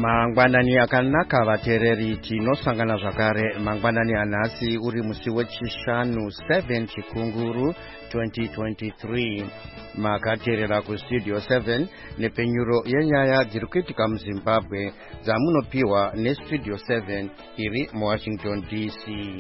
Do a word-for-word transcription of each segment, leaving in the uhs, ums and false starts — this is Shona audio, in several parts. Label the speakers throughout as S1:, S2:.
S1: Mangwanani akanaka vateereri tinosangana zvakare mangwanani anhasi uri musi wechishanu seven chikunguru twenty twenty-three makateerera kustudio seven nepenyuro yenyaya dziri kuitika muZimbabwe dzamunopiwa nestudio seven iri muWashington D C.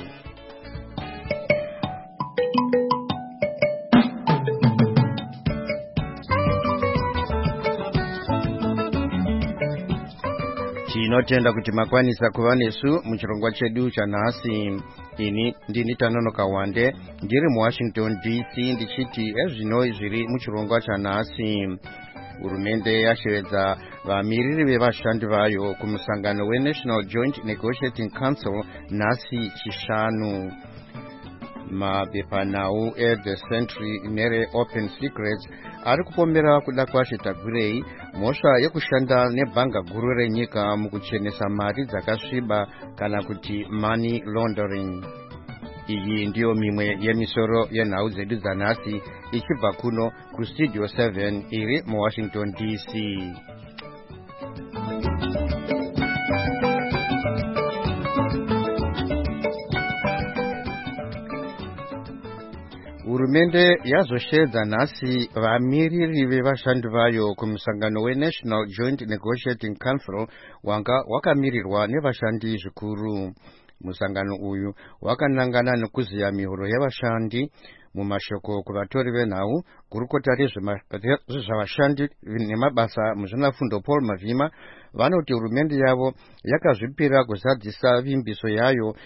S1: Tinotenda kuti makwanisa kuva nesu muchirongwa chedu chanhasi. Ini ndini Tanonoka Wande ndiri muWashington D C ndichiti ezvino zviri muchirongwa chanhasi. Hurumende yashevedza vamiriri vevashandi vayo kumusangano weNational Joint Negotiating Council nhasi chishanu. Mabepanhau eThe Century nere Open Secrets ari kupomera kuda kwashetagurei mhosva yekushanda nebhanga guru renyika mukuchenesa mari dzakasviba kana kuti money laundering. Iyi ndiyo mimwe yemisoro yenhau dzedu dzanhasi ichibva kuno kustudio seven iri muWashington D C. Hurumende yazosheedza nhasi vamiriri vevashandi vayo kumusangano weNational Joint Negotiating Council wanga wakamirirwa nevashandi zvikuru. Musangano uyu wakanangana nekuziya mihoro yevashandi. Mumashoko kuvatori venhau, gurukota rezvavashandi nemabasa muzvinafundo Paul Mavhima vanoti hurumende yavo yakazvipira kuzadzisa vimbiso yayo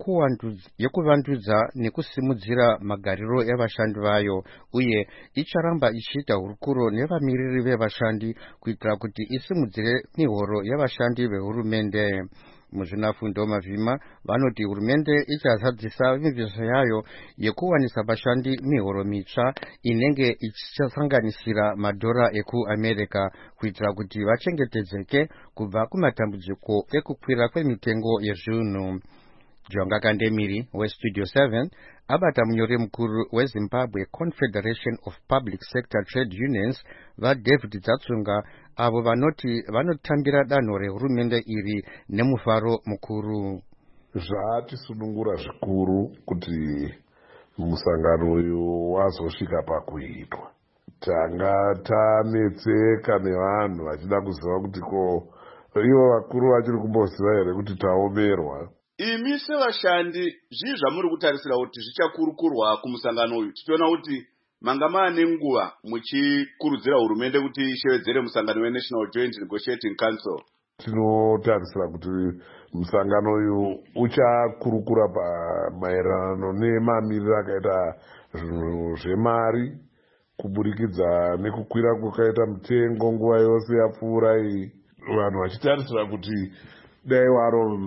S1: yekuvandudza nekusimudzira magariro evashandi vayo, uye icharamba ichiita hurukuro nevamiriri vevashandi kuitira kuti isimudzire mihoro yevashandi vehurumende. Muzvinafundo Mavhima vanoti hurumende ichazadzisa vimbiso yayo yekuwanisa vashandi mihoro mitsva inenge ichisanganisira madhora ekuAmerica kuitira kuti vachengetedzeke kubva kumatambudziko ekukwira kwemitengo yezvinhu. Jonga Kandemiri weStudio seven abata munyori mukuru weZimbabwe Confederation of Public Sector Trade Unions vaDavid Dzatsunga avo vanoti vanotambira danho rehurumende iri nemufaro mukuru.
S2: Zvatisunungura zvikuru kuti musangano uyu wazosvika pakuitwa. Tanga tanetseka nevanhu vachida kuziva kuti ko ivo vakuru vachiri kumboziva here kuti taomerwa.
S3: Imi sevashandi zvii zvamuri kutarisira kuti zvichakurukurwa kumusangano uyu, tichiona kuti manga maane nguva muchikurudzira hurumende kuti ishevedzere musangano weNational Joint Negotiating Council?
S2: Tinotarisira kuti musangano uyu uchakurukura pamaererano nemamiriro akaita zvinhu zvemari, kuburikidza nekukwira kwakaita mutengo nguva yose yapfuura iyi. Vanhu vachitarisira kuti dai waro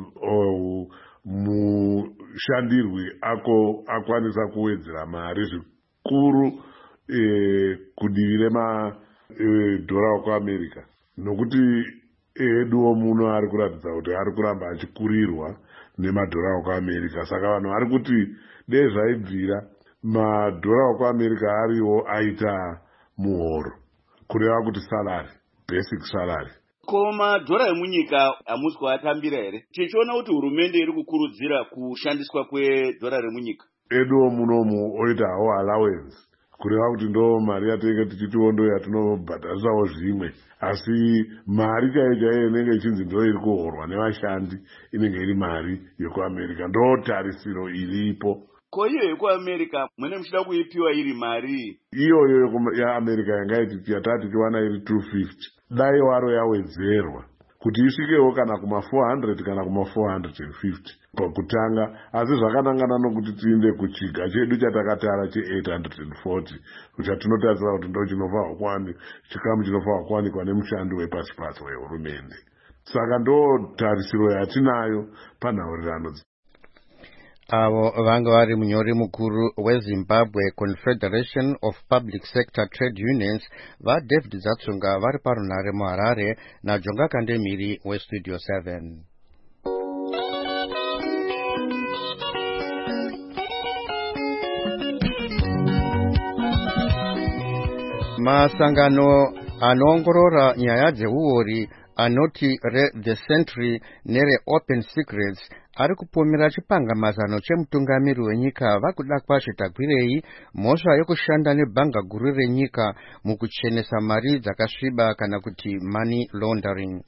S2: mushandirwi ako akwanisa kuwedzera mari zvikuru e, kudivi remadhora okuAmerica, nokuti eduwo muno ari kuratidza kuti ari kuramba achikurirwa nemadhora okuAmerica. Saka vanhu vari kuti dai zvaibvira madhora okuAmerica ariwo aita muhoro, kureva kuti salary, basic salary.
S3: Ko madhora emunyika hamusi kuatambira here? Tichiona kuti hurumende iri kukurudzira kushandiswa kwedhora remunyika.
S2: Eduwo munomu oita hawo allowance, kureva kuti ndo mari yatinenge tichitiwo ndo yatinobhadharisawo zvimwe, asi mari chaiyo chaiyo inenge ichinzi ndo iri kuhorwa nevashandi inenge iri mari yekuAmerica. Ndo tarisiro iripo.
S3: Ko iyo yekuAmerica mwene muchida kuipiwa iri mari?
S2: Iyoyo yaAmerica yangaiti yatati tichiwana iri two fifty. Dai waro yawedzerwa kuti isvikewo kana kuma four hundred kana kuma four hundred fifty pakutanga, asi zvakanangana nokuti tiinde kuchiga chedu chatakatara che eight hundred forty chatinotarisira kuti ndo chinofanirwa kuwani chikamu chinofanirwa kuwanikwa nemushandi wepasi pasi wehurumende. Saka ndo tarisiro yatinayo panhaurirano.
S1: Avo vanga vari munyori mukuru weZimbabwe Confederation of Public Sector Trade Unions vaDavid Dzatsunga vari parunhare muHarare naJonga Kandemiri weStudio seven. Masangano anoongorora nyaya dzeuori anoti reThe Sentry nereOpen Secrets ari kupomera chipangamazano chemutungamiri wenyika vakuda kwazvitagwirei mhosva yokushanda nebhanga guru renyika mukuchenesa mari dzakasviba kana kuti money laundering,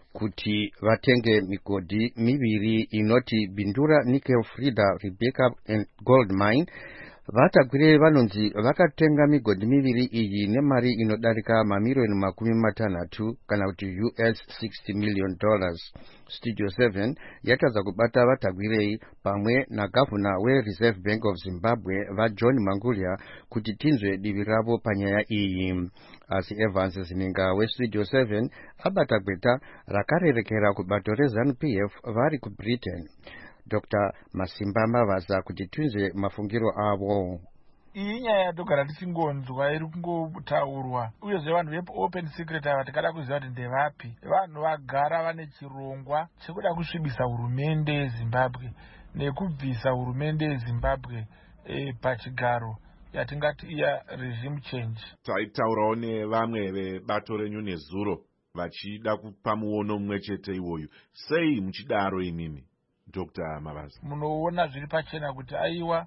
S1: kuti vatenge migodhi miviri inoti Bindura Nickel Frida Rebecca and Gold Mine. Vatagwirei vanonzi vakatenga migodhi miviri iyi nemari inodarika mamirioni makumi matanhatu kana kuti U S sixty million dollars. Studio seven yatadza kubata vatagwirei pamwe nagavhuna weReserve Bank of Zimbabwe vaJohn Mangulya kuti tinzwe divi ravo panyaya iyi. Asi Evans Zininga weStudio seven abata gweta rakarerekera kubato reZANU-P F vari kuBritain. Doctor Masimba Mavaza kuti tunze mafungiro avo.
S4: Iyi nyaya yatogara tichingonzwa iri kungotaurwa, uyezve vanhu veOpen Secret ava tikada kuziva kuti ndevapi. Vanhu vagara vane chirongwa chekuda kusvibisa hurumende yeZimbabwe nekubvisa hurumende yeZimbabwe e, pachigaro yatingati iya regime change.
S5: Taitaurawo nevamwe vebato renyu nezuro vachida kupa muono mumwe chete iwoyu. Sei muchidaro imimi Doctor Mavaza?
S4: Munoona zviri pachena kuti aiwa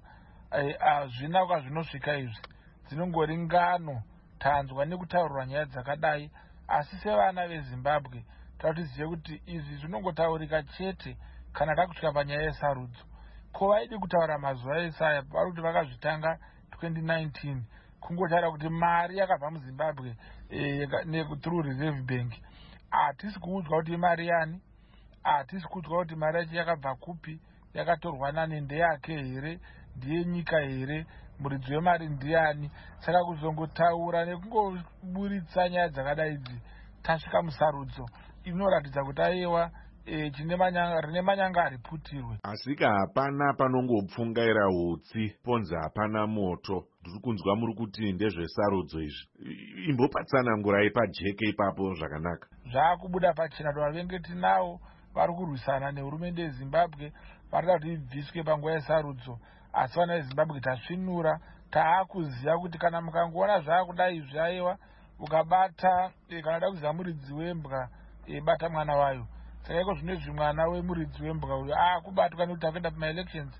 S4: hazvina kwazvinosvika izvi, dzinongori ngano tanzwa nekutaurwa nyaya dzakadai, asi sevana veZimbabwe tautizive kuti izvi zvinongotaurika chete kana takusvika panyaya yesarudzo. Ko vaidi kutaura mazuva esaya vari kuti vakazvitanga twenty nineteen kungotaura kuti mari yakabva muZimbabwe e, through Reserve Bank. Hatisi kuudzwa kuti imari yani, hatisi kuudzwa kuti mari yacho yakabva kupi, yakatorwa nani, ndeyake here, ndiye nyika here, muridzi wemari ndiani. Saka kuzongotaura nekungoburitsa nyaya dzakadai idzi tasvika musarudzo inoratidza kuti aiwa e, chine manyanga, rine manyanga ariputirwe.
S5: Asika hapana panongopfungaira hutsi ponzi hapana moto. Ndiri kunzwa muri kuti ndezvesarudzo izvi. Imbopatsanangurai pajeke ipapo zvakanaka.
S4: Zvaakubuda pachena kuti vavengi tinavo vari kurwisana nehurumende yeZimbabwe varida kuti ibviswe panguva yesarudzo, asi vana veZimbabwe tasvinura, taakuziva kuti kana mukangoona zvaakudai izvi aiwa ukabata e, kana da kuziva muridzi wembwa e, bata mwana wayo. Saka iko zvinezvi mwana wemuridzi wembwa uyo akubatwa nekuti takuenda pamaelections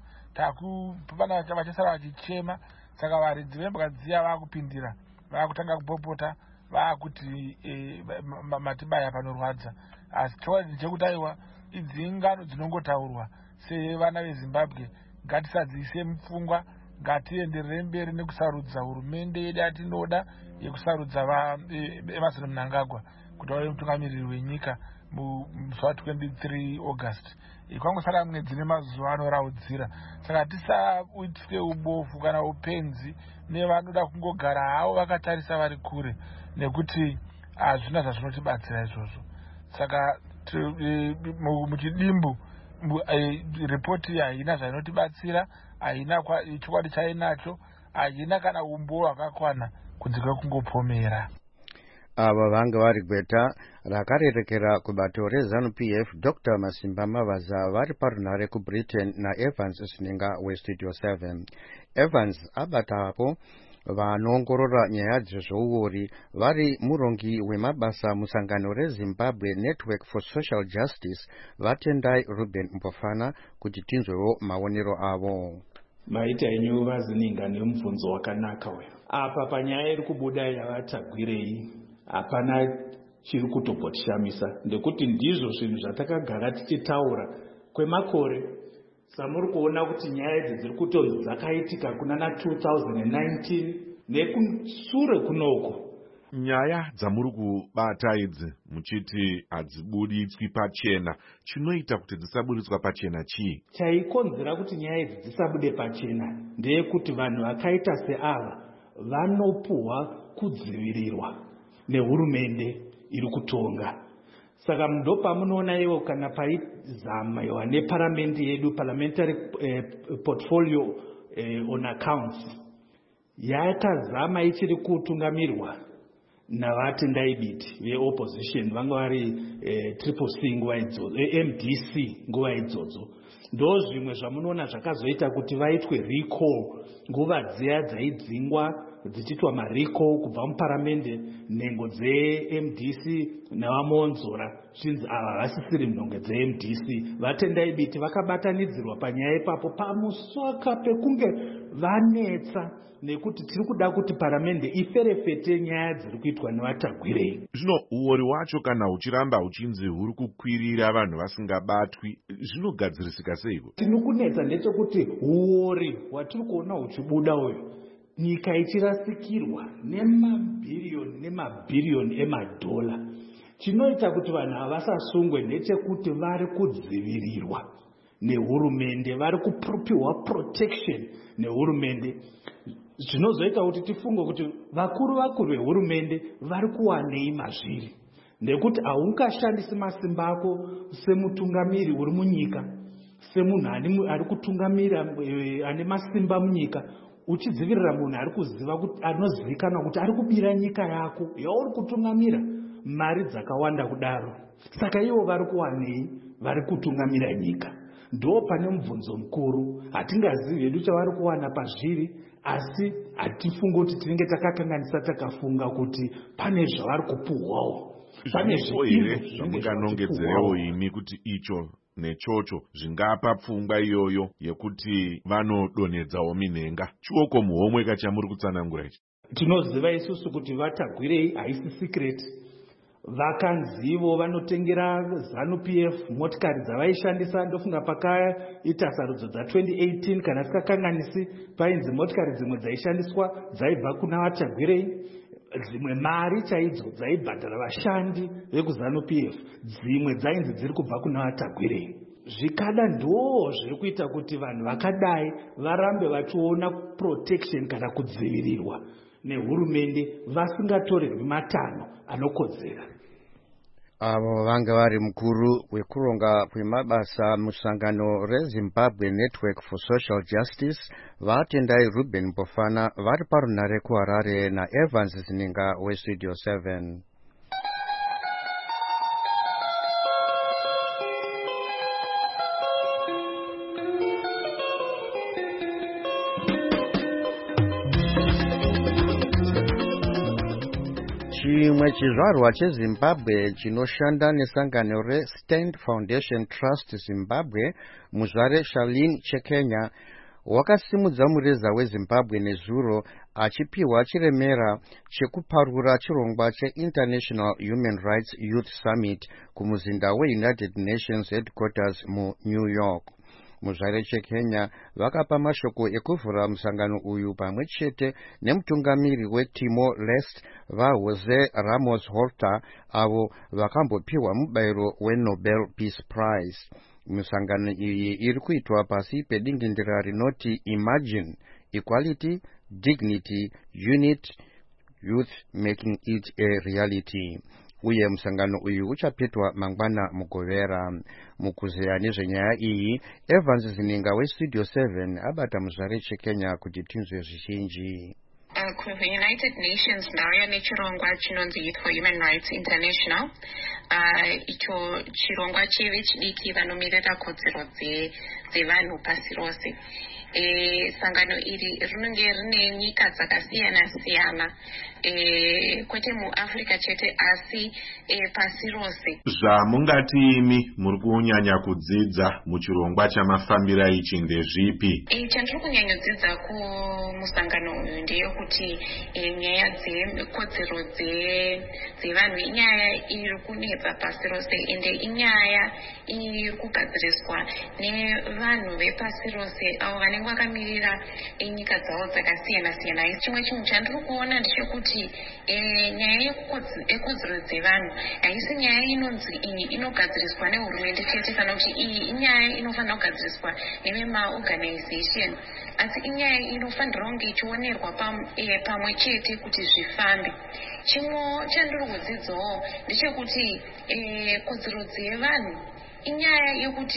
S4: takupana vachasara vachichema. Saka varidzi vembwa dziya vaakupindira, vaakutanga kupopota, vaakuti e, matibaya panorwadza. Asi chokwadi chekuti aiwa idzi ngano dzinongotaurwa sevana veZimbabwe. Ngatisadziise mupfungwa, ngatienderere mberi nekusarudza hurumende yedu yatinoda yekusarudza vaEmerson Mnangagwa kuti ave mutungamiriri wenyika musi wa23 August. Kwangosara mwedzi nemazuva anoraudzira. Saka tisaitwe ubofu kana upenzi nevanoda kungogara havo vakatarisa vari kure, nekuti hazvina zvazvinotibatsira izvozvo. Saka muchidimbu ripoti haina zvainotibatsira, haina chokwadi chainacho, haina kana umbo hwakakwana kunze kwekungopomera.
S1: Ava vanga vari gweta rakarerekera kubato reZANU-P F Doctor Masimba Mavaza vari parunhare kuBritain naEvans Zininga weStudio seven. Evans abatapo vanoongorora nyaya dzezvouori vari murongi wemabasa musangano reZimbabwe Network for Social Justice vatendai Ruben Mbofana kuti tinzwewo maonero avo.
S6: Maita enyu vaZininga nemubvunzo wakanaka uyu. Apa panyaya iri kubuda yavatagwirei hapana chiri kutopotishamisa, ndekuti ndizvo zvinhu zvatakagara tichitaura kwemakore. Samuri kuona kuti nyaya idzi dziri kutonzi dzakaitika kuna na two thousand nineteen nekusure kunoko.
S5: Nyaya dzamuri kubata idzi muchiti hadzibuditswi pachena, chinoita kuti dzisaburitswa pachena chii?
S6: Chaikonzera kuti nyaya idzi dzisabude pachena ndeyekuti vanhu vakaita seava vanopuhwa kudzivirirwa nehurumende iri kutonga. Saka ndo pamunoona iwo kana paizama neparamendi yedu parliamentary eh, portfolio eh, on accounts yakazama ichiri kutungamirwa navatendai biti veopposition vanga vari eh, triple C nguva idzodzo, eh, M D C nguva idzodzo. Ndo zvimwe zvamunoona zvakazoita kuti vaitwe recall nguva dziya dzaidzingwa dzichitwa mariko kubva muparamende, nhengo dze-M D C navamonzora zvinzi ava vasisiri nhonge dze-M D C. Vatendai biti vakabatanidzirwa panyaya ipapo pamusaka pekunge vanetsa nekuti tiri kuda kuti paramende iferefete nyaya dziri kuitwa nevatagwirei.
S5: Zvino uori wacho kana uchiramba uchinzi huri kukwirira vanhu vasingabatwi, zvinogadzirisika seiko?
S6: Tino kunetsa ndechekuti uori watiri kuona uchibuda uyu, nyika ichirasikirwa nemabhiriyoni nemabhiriyoni emadhola. Chinoita kuti vanhu havasasungwe ndechekuti vari kudzivirirwa nehurumende, vari kupiwa protection nehurumende. Zvinozoita kuti tifunge kuti vakuru vakuru vehurumende vari kuwanei mazviri, ndekuti haungashandisi masimba ako semutungamiri uri munyika, semunhu ari kutungamira ane masimba munyika, uchidzivirira munhu ari kuziva kuti anozivikanwa kuti ari kubira nyika yako yauri kutungamira mari dzakawanda kudaro. Saka ivo vari kuwanei vari kutungamira nyika? Ndo pane mubvunzo mukuru. Hatingazivi hedu chavari kuwana pazviri, asi hatifunga kuti tinenge takakanganisa takafunga kuti pane zvavari kupuhwawo.
S5: Pane zviro zvamunganongedzerewo imi kuti icho nechocho zvingapa pfungwa iyoyo yekuti vanodonhedzawo minhenga. Chioko muhomwe kachamuri kutsanangura ichi.
S6: Tinoziva isusu kuti vatagwirei haisi secret. Vakanzivo vanotengera ZANU P F motikari dzavaishandisa. Ndofunga pakaita sarudzo dza twenty eighteen kana tikakanganisi, painzi motikari dzimwe dzaishandiswa dzaibva kuna vatagwirei, dzimwe mari chaidzo dzaibhadhara vashandi vekuZANU P F, dzimwe dzainzi dziri kubva kuna vatagwirei. Zvikada ndo zviri kuita kuti vanhu vakadai varambe vachiona protection kana kudzivirirwa nehurumende vasingatorerwi matanho anokodzera.
S1: Avo vanga vari mukuru wekuronga kwemabasa musangano reZimbabwe Network for Social Justice, vatendai Ruben Bofana, vari parunare kuHarare naEvans Zininga weStudio seven. Chimwe chizvarwa cheZimbabwe chinoshanda nesangano reStand Foundation Trust Zimbabwe, muzvare Charlene Chekenya, wakasimudza mureza weZimbabwe nezuro achipiwa chiremera chekuparura chirongwa cheInternational Human Rights Youth Summit kumuzinda weUnited Nations Headquarters muNew York. Muzvare Chekenya vakapa mashoko ekuvhura musangano uyu pamwe chete nemutungamiri weTimor Leste vaJose Ramos Horta, avo vakambopiwa mubayiro weNobel Peace Prize. Musangano iyi iri kuitwa pasi pedingindira rinoti Imagine Equality, Dignity, Unity, Youth Making It a Reality. Uye musangano uyu uchapetwa mangwana mugovera. Mukuzeya nezvenyaya iyi, Evans Zininga weStudio seven abata muzvare Chekenya kuti tinzwe zvizhinji.
S7: Uh, United Nations ndauya nechirongwa chinonzi Youth for Human Rights International. Uh, icho chirongwa chevechidiki vanomirira kodzero dzevanhu pasi rose. E, sangano iri rinenge rine nyika dzakasiyana siyana, e, kwete muAfrica chete asi e, pasi rose.
S5: Zvamungati imi muri kunyanya kudzidza muchirongwa chamafambira ichi ndezvipi?
S7: E, chandiri kunyanya kumusangano uyu ndeyekuti e, nyaya dzekodzero dzevanhu inyaya iri kunetsa pasi rose, ende inyaya iri kugadziriswa nevanhu vepasi rose avo vanenge vakamirira nyika dzavo dzakasiyana siyana. Chimwe chinhu chandiri kuona ndechekuti e, nyaya yekodzero dzevanhu haisi nyaya inonzi iyi inogadziriswa nehurumende chete kana kuti iyi inyaya inofanira kugadziriswa nevemaorganization, asi inyaya inofanira kunge ichionerwa pamwe chete kuti zvifambe. Chimwe chandiri kudzidzawo ndechekuti e, kodzero dzevanhu inyaya yekuti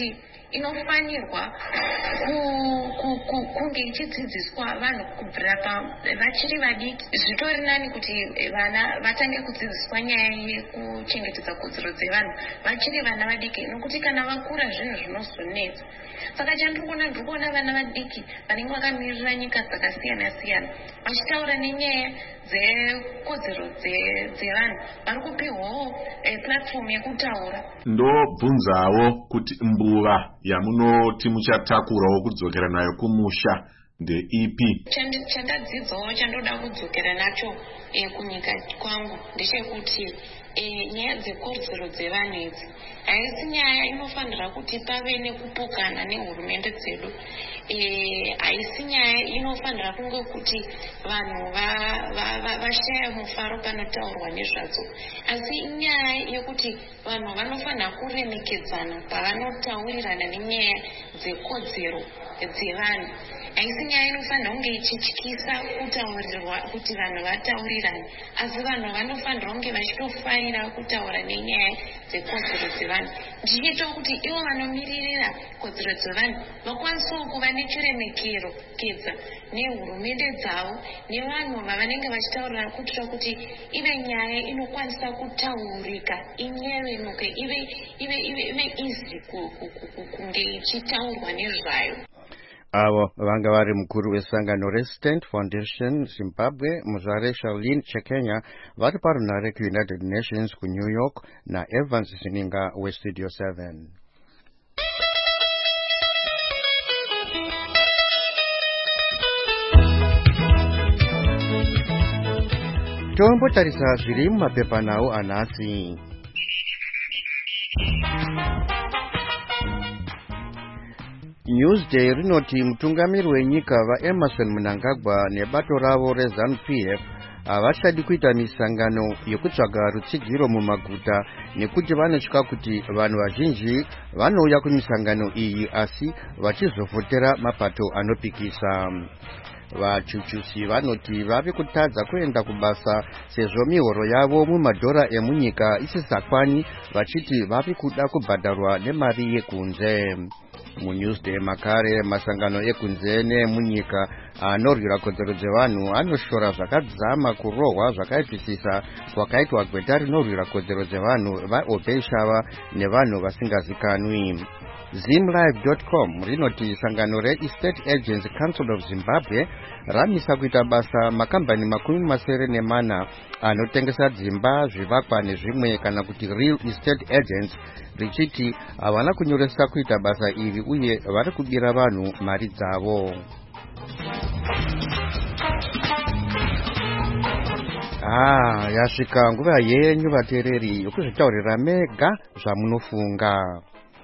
S7: inofanirwa kunge ichidzidziswa vanhu kubvira vachiri vadiki. Zvitori nani kuti vana vatange kudzidziswa nyaya yekuchengetedza kodzero dzevanhu vachiri vana vadiki, nokuti kana vakura zvinhu zvinozonetsa. Saka chandikuona ndiri kuona vana vadiki vanenge vakamirira nyika dzakasiyana siyana vachitaura nenyaya dzekodzero dzevanhu vari kupiwawo platform yekutaura.
S5: Ndobvunzawo kuti mbuva yamunoti muchatakurawo kudzokera nayo kumusha ndeipi?
S7: Chandadzidzawo chandoda kudzokera nacho kunyika kwangu ndechekuti nyaya dzekodzero dzevanhu idzi haisi nyaya inofanira kuti pave nekupokana nehurumende dzedu. Haisi nyaya inofanira kunge kuti vanhu vashaya mufaro panotaurwa nezvadzo, asi inyaya yekuti vanhu vanofanira kuremekedzana pavanotaurirana nenyaya dzekodzero dzevanhu. Haisi nyaya inofanira kunge ichityisa kutaurirwa kuti vanhu vataurirane, asi vanhu vanofanira kunge vachitofarira kutaura nenyaya dzekodzero dzevanhu, ndichitawo kuti ivo vanomiririra kodzero dzevanhu vakwanisawo kuva nechiremekero kedza nehurumende dzavo nevanhu vavanenge vachitaurira, kuitira kuti ive nyaya inokwanisa kutaurika, inyevenuke, ive ive ive izi kunge ichitaurwa nezvayo.
S1: Avo vanga vari mukuru wesangano reStand Foundation Zimbabwe, muzvare Charlene Chekenya, vari parunhare kuUnited Nations kuNew York, naEvans Zininga weStudio seven. Tombotarisa zviri mumapepa nawo anhasi. Newsday rinoti mutungamiri wenyika vaEmerson Mnangagwa nebato ravo reZANU-P F havachadi kuita misangano yekutsvaga rutsigiro mumaguta nekuti vanotya kuti vanhu vazhinji vanouya kumisangano iyi asi vachizovhotera mapato anopikisa. Vachuchusi vanoti vave kutadza kuenda kubasa sezvo mihoro yavo mumadhora emunyika isisakwani, vachiti vave kuda kubhadharwa nemari yekunze. MuNewsday makare masangano ekunze nemunyika anorwira kodzero dzevanhu anoshora zvakadzama kurohwa zvakaipisisa kwakaitwa gweta rinorwira kodzero dzevanhu vaObey Shava nevanhu vasingazikanwi. Zimlive dot com rinoti sangano reEstate Agents Council of Zimbabwe ramisa kuita basa makambani makumi masere nemana anotengesa dzimba, zvivakwa nezvimwe kana kuti real estate agents, richiti havana kunyoresa kuita basa iri uye vari kubira vanhu mari dzavo. Ah, yasvika nguva yenyu vateereri yokuzvitaurira mega zvamunofunga.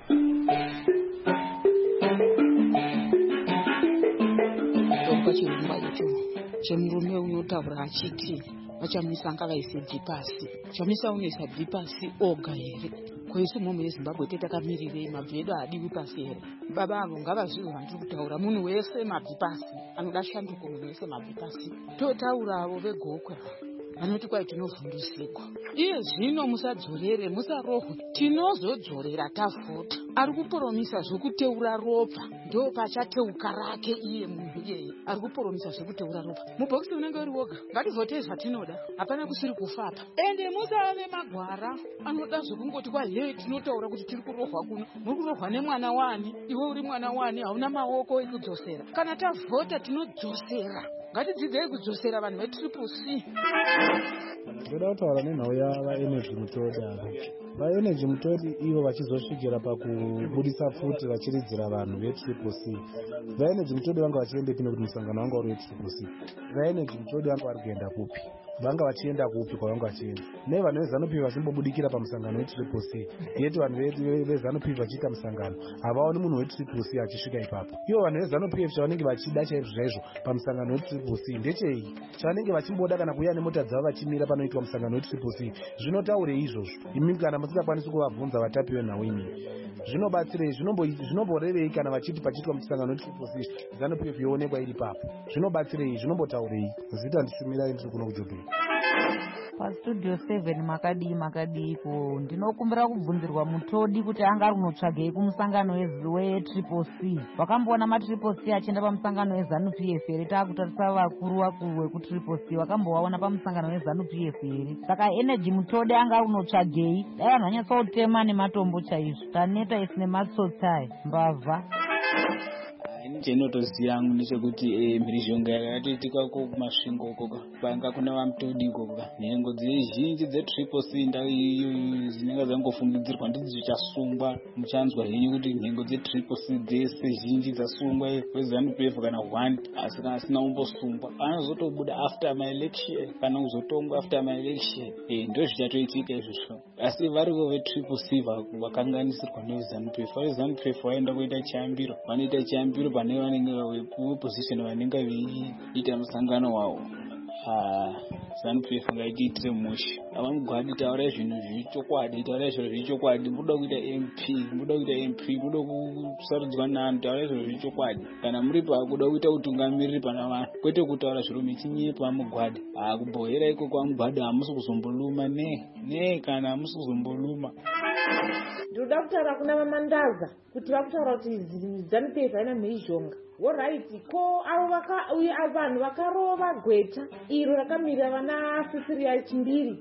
S8: Chemurume unotaura achiti vachamisa ngavaise dhipasi, chamisa unoisa dhipasi oga here? Kwaisu mhomo yeZimbabwe tetakamirire mabvi edu adiwi pasi here? Baba avo ngavazviwe vandiri kutaura, munhu wese mabhipasi anoda shanduko, munhu wese mabhipasi. Totaura avo vegokwe vanoti kwai tinovhundusirwa. Iye zvino musadzorere, musarohwe, tinozodzorera tavhota. Ari kuporomisa zvokuteura ropa, ndo pachateuka rake iye munhu iyeye. Ari kuporomisa zvokuteura ropa. Mubhokisi unenge uri woga, ngativhotei zvatinoda, hapana kusiri kufa apa. Ende musave magwara anoda zvokungoti kwai tinotaura kuti tiri kurohwa kuno. Muri kurohwa nemwana wani? Iwe uri mwana wani? Hauna maoko ekudzosera. Kana tavhota tinodzosera. Ngatidzidzei kudzosera vanhu vetriple C.
S9: Ndoda kutaura nenhau yavaenergy mutodi ava. Vaenergy mutodi ivo vachizosvikira pakubudisa futi vachiridzira vanhu vetriple C. Vaenergy mutodi vanga vachiende pino kuti musangano wanga uri wetriple C. Vaenergy mutodi vanga vari kuenda kupi? Vanga vachienda kupi kwavanga vachienda? Ne vanhu veZANU-P F vasimbobudikira pamusangano wetriple C. Yeti vanhu veZANU-P F vachiita musangano havaoni munhu wetriple C achisvika ipapo. Ivo vanhu veZANU-P F chavanenge vachida chaizvo chaizvo pamusangano wetriple C ndechei? Chavanenge vachimboda kana kuuya nemota dzavo vachimira panoitwa musangano wetriple C. Zvinotaure izvozvo. Imi kana musingakwanisi kuvabvunza vatapi venhau imi. Zvinobatsirei? Zvinomborevei kana vachiti pachiitwa musangano wetriple C ZANU-P F yoonekwa iri papo? Zvinobatsirei? Zvinombotaurei? Zita ndishumirai ndiri kuno kuJoburg.
S10: pastudio seven makadii makadiiko. Ndinokumbira kubvunzirwa Mutodi kuti anga ari kunotsvagei kumusangano wetriple C. Wakamboona matriple C achienda pamusangano weZanu P F here? Taakutarisa vakuru vakuru vekutriple C wakambowaona pamusangano weZanu P F here? Saka Energy Mutodi anga ari kunotsvagei? Dai vanhu vanyatsotema nematombo chaizvo. Taneta isine matsotsi aya mbavha.
S11: Ini chendinotoziva hangu ndechekuti mhirizhonga yakatoitika uko kumasvingo uko panga kuna vaMutodi uko nhengo dzizhinji dzetriple C ndau iyoyo dzinenge dzangofungidzirwa ndidzo dzichasungwa. Muchanzwa henyu kuti nhengo dzetriple C dzese zhinji dzasungwa weZanu P F kana one asi kana asina kumbosungwa anozotobuda after my election kana kuzotongwa after my election. Eh ndo zvichatoitika izvozvo. Asi varivo vetriple C vakanganisirwa neweZanu P F. weZanu P F vaenda kuita chambiro vanoita chambiro pane vanenge veposition vanenge veiita musangano wavo. ZANU P F ngaitiitire mushi. Avamugwadi taurai zvinhu zvichokwadi, taurai zviro zvichokwadi. Muda kuita M P, muda kuita M P, muda kusarudzwa naanhu, taurai zviro zvichokwadi. Kana muri pakuda kuita utungamiriri pana vanhu, kwete kutaura zviro mechinyepa mugwadi. Kubhohera iko kwamugwadi hamusi kuzomboluma ne ne kana hamusi kuzomboluma.
S12: Ndoda kutaura kuna Mamandaza kuti vakutaura kuti ZANU P F haina mhirizhonga. Alright, ko avo vaka uye vanhu vakarova gweta iro rakamirira vana Cecilia Chimbiri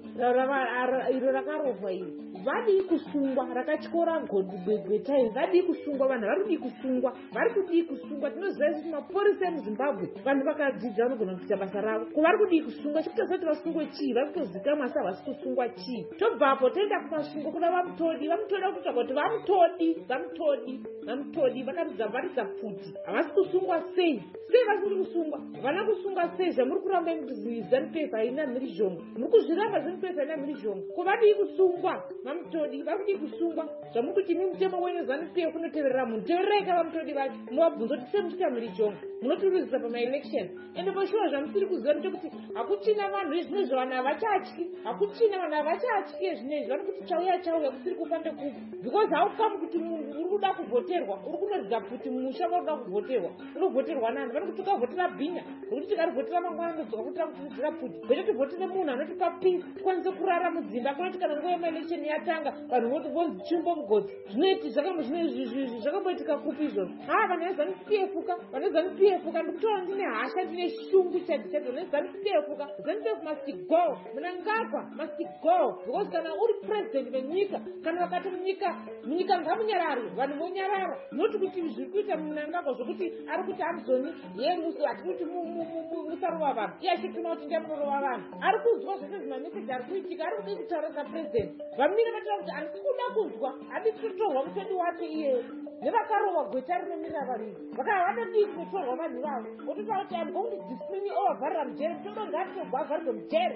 S12: iro rakarovwa iro vadi kusungwa rakatyora gweta iri vadi kusungwa vanhu vari kudi kusungwa vari kudi kusungwa tinoziva kuti mapurisa emuZimbabwe vanhu vakadzidza vanogona kuita basa ravo ko vari kudi kusungwa chikutoziva kuti vasungwe chii vari kutozikamwa asi havasi kusungwa chii. Tobvapo toenda kumasvingo kuna vaMutodi vaMutodi vakutsvaga kuti vaMutodi vaMutodi vaMutodi vakaridza varidza pfuti havasi kusungwa sei sei vasiri kusungwa vana kusungwa sei zvamuri kuramba kuti ZANU P F haina mhirizhonga muri kuzviramba ZANU P F haina mhirizhonga ko vadi kusungwa vaMutodi vari kudi kusungwa zvamuri kuti imi mutemo wenyu ZANU P F unoteverera munhu tevererai vaMutodi vacho munovabvunza kuti sei muchiita mhirizhonga munotirudzisa pamaelection ende poshuwa zvamusiri kuziva ndechekuti hakuchina vanhu izvinezvi vanhu havachatyi hakuchina vanhu havachatyi ezvinezvi vari kuti chauya chauya kusiri kufa ndekufa because haukamu kuti munhu uri kuda kuvhoterwa uri kunoridza kuti musha varuda kuvhoterwa unovhoterwa nani vani kuti ukavhotera bhinya nokuti tikarivhotera mangwana nodzoka kuti takutidzira pfuti vete tivhotere munhu anotipa peace tikwanise kurara mudzimba kunoti kana nguva yemaelection yatanga vanhu vonzi chimbo mugodzi zvinoiti zvakamboitika kupi izvozvo haa vanhu veZANU P F ka vanhu veZANU P F ka ndikutaura ndine hasha ndine shungu chadhichadho neZANU P F ka ZANU P F must go munangagwa must go because kana uri president venyika kana vakati munyika munyika ngamunyarare vanhu vonyarara noti kuti zviri kuita munangagwa zvokuti ari kuti Amazoni ye musi ati kuti musarova vanhu iye achituma kuti ndiamunorova vanhu ari kuzwa zvese zvimameseji ari kuitika ari kudi kutaura sapresident vamire vataura kuti handisi kuda kuzwa handisi kutorwa Mutodi wake iye nevakarova gweta rinomirira varimi vakava vanodii kutorwa vanhu vavo ototaura kuti am going to discipline you ovharira mujere mutodo ngaatogwa avharirwe mujere.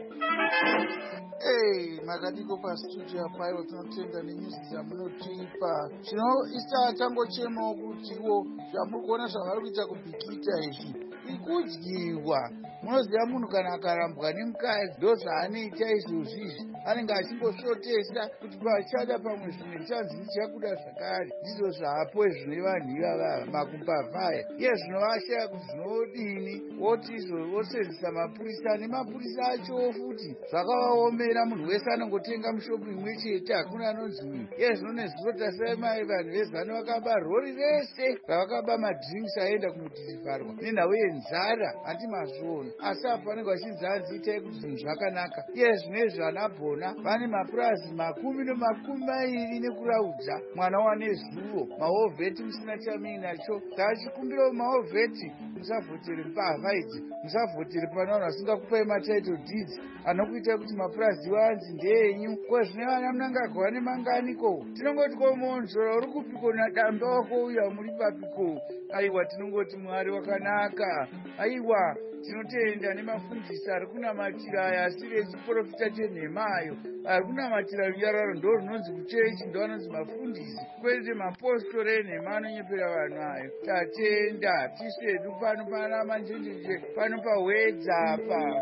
S13: Ei makadiko pastudio paivo tinotenda nenyuzi dzamunotipa chinoisa tangochemawo kutiwo zvamuri kuona zvavari kuita kubhikita izvi ikudyiwa. Munoziva munhu kana akarambwa nemukadzi ndo zvaanoita izvozvizvi anenge achimbosvotesa kuti pachada pamwe zvimwe nchanzi ndichakuda zvakare ndizvo zvapo zvine vanhu ivava makumbavhaya iye zvinovashaya kuti zvinodini woti izvo vosenzisa mapurisa nemapurisa acho futi zvakavaomera munhu wese anongotenga mushopu imwe chete hakuna anonzi uyu iye zvino nezvizotasaimai vanhu veZANU vakaba rori rese ravakaba madrinks aenda kunodhirivharwa nenhau yenzara handi mazviona asi apo vanenge vachinzi hanzi itai kuti zvinhu zvakanaka iye zvinezvi vanabhona vane mapurazi makumi nemakumi mairi nekuraudza mwana wane zuvo mahovheti musina chamii nacho taachikumbirawo mahovheti musavhotere mbavha idzi musavhotere pana vanhu vasingakupai matitle deeds anokuitai kuti mapurazi iwanzi ndeenyu ko zvine vana munangagwa nemanganiko tinongoti komonzora uri kupiko nadamba wako uya muri papiko aiwa tinongoti mwari wakanaka aiwa tinotenda nemafundisi ari kunamatira aya asiri echiprofita chenhemayo ari kunamatira runyararo ndo runonzi kuchechi ndo anonzi mafundisi kwete mapostori enhema anonyepera vanhu ayo tatenda tisedu pano pana manjenjenje pano pahwedza apa.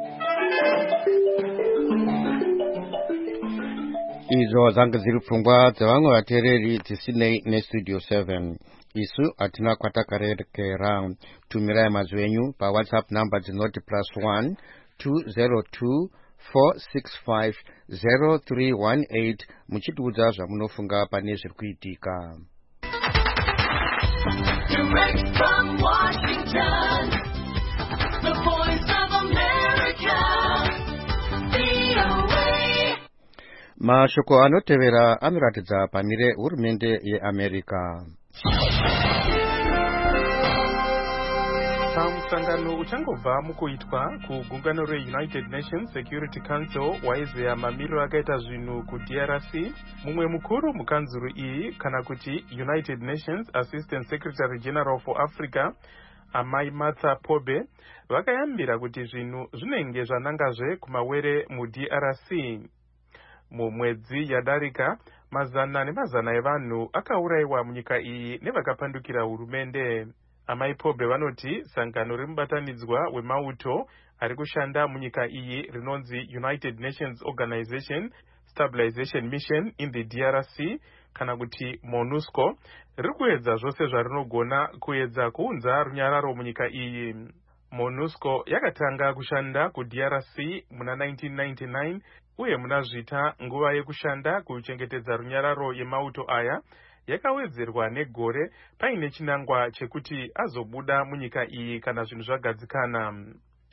S1: Izo dzanga dziri pfungwa dzevamwe vateereri dzisinei nestudio seven. Isu hatina kwatakarerekera. Tumirai mazwi enyu pa WhatsApp number dzinoti plus one two zero two four six five zero three one eight muchitiudza zvamunofunga pane zviri kuitika.
S14: Direct from Washington, the voice of America, V O A.
S1: Mashoko anotevera anoratidza pamire hurumende yeAmerica.
S15: Pamusangano uchangobva mukuitwa kugungano reUnited Nations Security Council waizeya mamiriro akaita zvinhu kuD R C, mumwe mukuru mukanzuru iyi kana kuti United Nations Assistant Secretary General for Africa, Amai Martha Pobe, vakayambira kuti zvinhu zvinenge zvanangazve kumawere muD R C. Mumwedzi yadarika, mazana nemazana evanhu akaurayiwa munyika iyi nevakapandukira hurumende. Amai Pobe vanoti sangano remubatanidzwa wemauto ari kushanda munyika iyi rinonzi United Nations Organization Stabilization Mission in the D R C kana kuti MONUSCO riri kuedza zvose zvarinogona kuedza kuunza runyararo munyika iyi. MONUSCO yakatanga kushanda kuD R C muna nineteen ninety-nine uye muna zvita nguva yekushanda kuchengetedza runyararo yemauto aya yakawedzerwa negore paine chinangwa chekuti azobuda munyika iyi kana zvinhu zvagadzikana.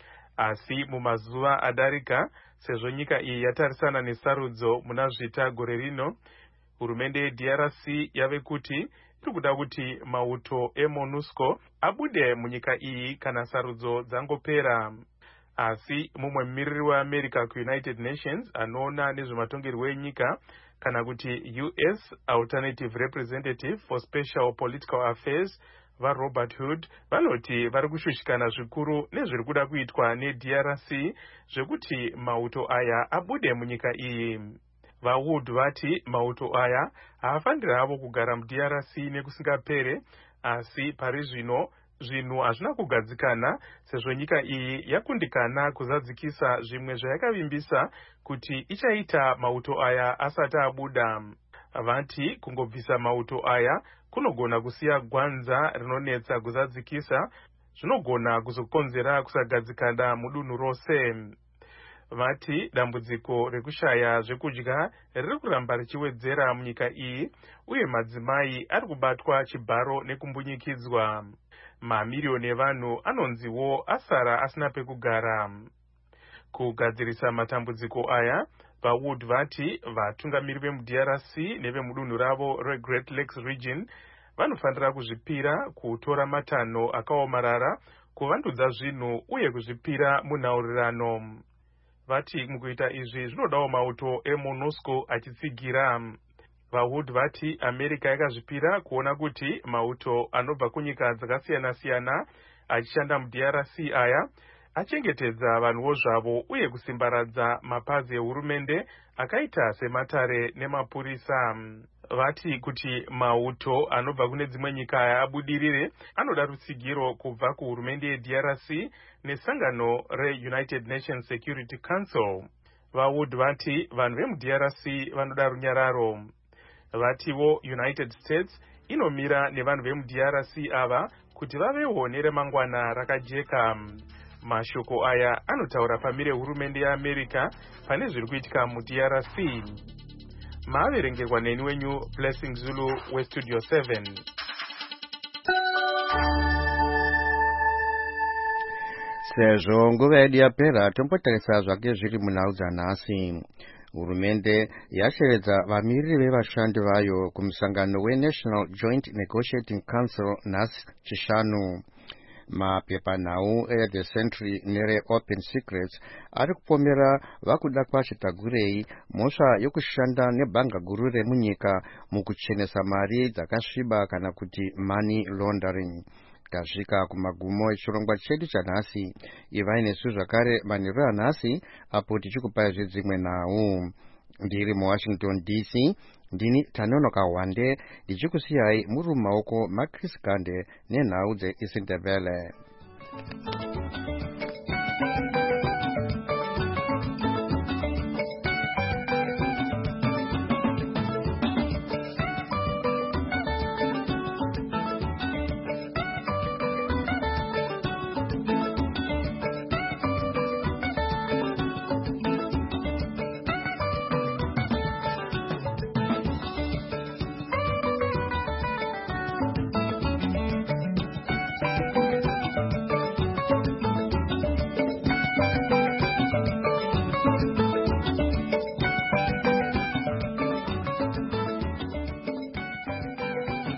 S15: Asi mumazuva adarika, sezvo nyika iyi yatarisana nesarudzo muna zvita gore rino, hurumende yeD R C yave kuti iri kuda kuti mauto eMONUSCO abude munyika iyi kana sarudzo dzangopera. Asi mumwe mumiriri weAmerica kuUnited Nations anoona nezvematongerwo enyika kana kuti U S Alternative Representative for Special Political Affairs vaRobert Hood vanoti vari kushushikana zvikuru nezviri kuda kuitwa neD R C zvekuti mauto aya abude munyika iyi. VaHood vati mauto aya haafaniri havo kugara muD R C nekusingapere, asi pari zvino zvinhu hazvina kugadzikana sezvo nyika iyi yakundikana kuzadzikisa zvimwe zvayakavimbisa kuti ichaita mauto aya asati abuda. Vati kungobvisa mauto aya kunogona kusiya gwanza rinonetsa kuzadzikisa, zvinogona kuzokonzera kusagadzikana mudunhu rose. Vati dambudziko rekushaya zvekudya riri kuramba richiwedzera munyika iyi uye madzimai ari kubatwa chibharo nekumbunyikidzwa. Mamiliyoni evanhu anonziwo asara asina pekugara. Kugadzirisa matambudziko aya, vaWood vati vatungamiri vemuD R C nevemudunhu ravo reGreat Lakes Region vanofanira kuzvipira kutora matanho akaomarara, kuvandudza zvinhu uye kuzvipira munhaurirano. Vati mukuita izvi zvinodawo mauto eMONUSCO achitsigira. VaHood vati America yakazvipira kuona kuti mauto anobva kunyika dzakasiyana-siyana achishanda muD R C aya achengetedza vanhuwo zvavo uye kusimbaradza mapazi ehurumende akaita sematare nemapurisa. Vati kuti mauto anobva kune dzimwe nyika aya abudirire anoda rutsigiro kubva kuhurumende yeD R C nesangano reUnited Nations Security Council. VaWood vati vanhu vemuD R C vanoda runyararo. Vatiwo United States inomira nevanhu vemuD R C ava kuti vavewo neremangwana rakajeka. Mashoko aya anotaura pamire hurumende yeAmerica pane zviri kuitika muD R C. Maaverengerwa neni wenyu Blessing Zulu weStudio seven.
S1: Sezvo nguva yedu yapera, tombotarisa zvake zviri munhau dzanhasi. Hurumende yasheredza vamiriri vevashandi vayo kumusangano weNational Joint Negotiating Council nhasi chishanu. Mapepanhau eThe Century nereOpen Secrets ari kupomera vakuda kwachitagurei mhosva yokushanda nebhanga guru remunyika mukuchenesa mari dzakasviba kana kuti money laundering. Tasvika kumagumo echirongwa chedu chanhasi. Ivai nesu zvakare manheru anhasi apo tichikupai zvedzimwe nhau. Ndiri muWashington D C, ndini Tanonoka Wande, ndichikusiyai muri mumaoko maChris Gande nenhau dzeIsindebele.